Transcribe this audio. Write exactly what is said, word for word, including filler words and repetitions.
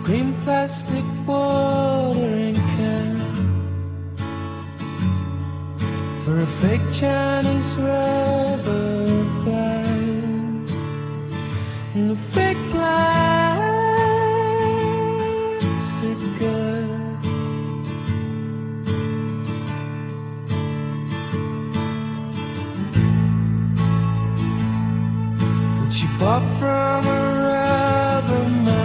green plastic watering can for a fake Chinese rubber band and a fake plastic gun. Which you bought from a rubber man